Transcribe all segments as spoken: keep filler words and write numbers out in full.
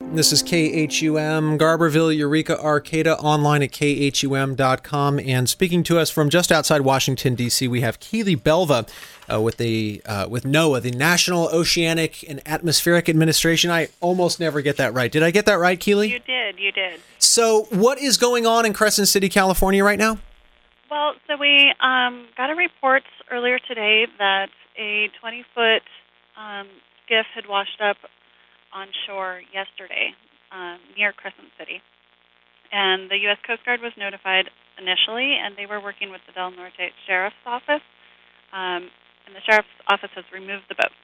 This is K H U M, Garberville, Eureka, Arcata, online at K H U M dot com. And speaking to us from just outside Washington, D C, we have Keely Belva uh, with the uh, with NOAA, the National Oceanic and Atmospheric Administration. I almost never get that right. Did I get that right, Keely? You did, you did. So what is going on in Crescent City, California right now? Well, so we um, got a report earlier today that a twenty-foot um, skiff had washed up on shore yesterday um, near Crescent City. And the U S Coast Guard was notified initially, and they were working with the Del Norte Sheriff's Office, um, and the Sheriff's Office has removed the boat.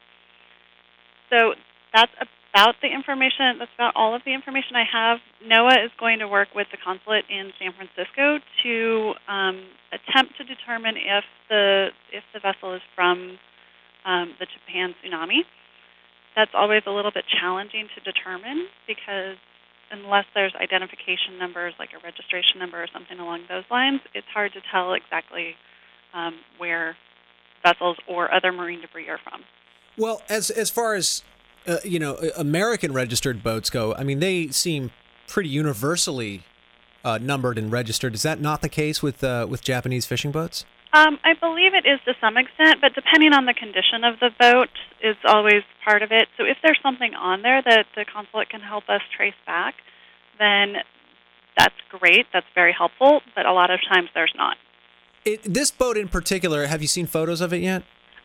So that's about the information, that's about all of the information I have. NOAA is going to work with the consulate in San Francisco to um, attempt to determine if the, if the vessel is from um, the Japan tsunami. That's always a little bit challenging to determine because unless there's identification numbers like a registration number or something along those lines, it's hard to tell exactly um, where vessels or other marine debris are from. Well, as as far as uh, you know, American registered boats go, I mean, they seem pretty universally uh, numbered and registered. Is that not the case with uh, with Japanese fishing boats? Um, I believe it is to some extent, but depending on the condition of the boat is always part of it. So if there's something on there that the consulate can help us trace back, then that's great. That's very helpful, but a lot of times there's not. It, this boat in particular, have you seen photos of it yet?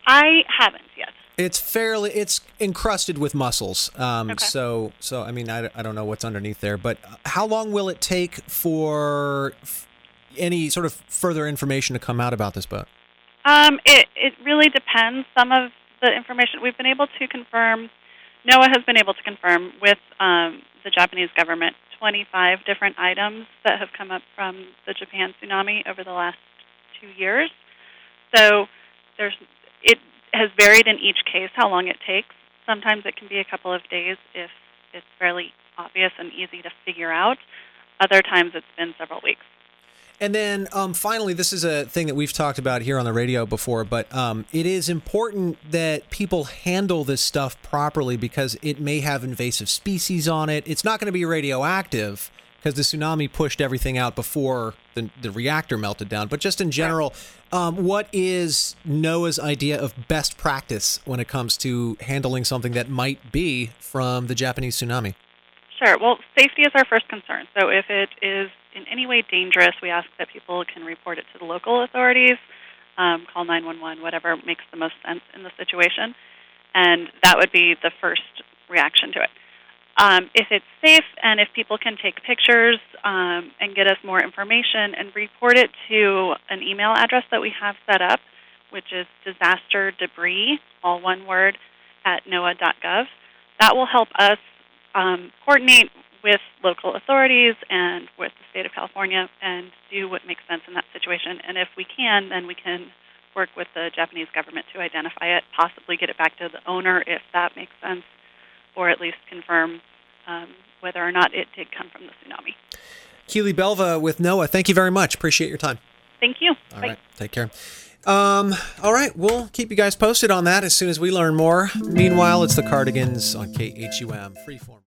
I haven't yet. It's fairly, it's encrusted with mussels. Um, Okay. So, so I mean, I, I don't know what's underneath there, but how long will it take for any sort of further information to come out about this boat? Um, it, it really depends. Some of the information we've been able to confirm, NOAA has been able to confirm with um, the Japanese government twenty-five different items that have come up from the Japan tsunami over the last two years. So there's it has varied in each case how long it takes. Sometimes it can be a couple of days if it's fairly obvious and easy to figure out. Other times it's been several weeks. And then um, finally, this is a thing that we've talked about here on the radio before, but um, it is important that people handle this stuff properly because it may have invasive species on it. It's not going to be radioactive because the tsunami pushed everything out before the, the reactor melted down. But just in general, um, what is NOAA's idea of best practice when it comes to handling something that might be from the Japanese tsunami? Sure. Well, safety is our first concern. So if it is in any way dangerous, we ask that people can report it to the local authorities, um, call nine one one, whatever makes the most sense in the situation, and that would be the first reaction to it. Um, if it's safe and if people can take pictures um, and get us more information and report it to an email address that we have set up, which is disaster debris, all one word, at noaa dot gov, that will help us um, coordinate with local authorities and with the state of California and do what makes sense in that situation. And if we can, then we can work with the Japanese government to identify it, possibly get it back to the owner if that makes sense, or at least confirm um, whether or not it did come from the tsunami. Keely Belva with NOAA, thank you very much. Appreciate your time. Thank you. All Bye. right, take care. Um, all right, we'll keep you guys posted on that as soon as we learn more. Meanwhile, it's the Cardigans on K H U M Freeform.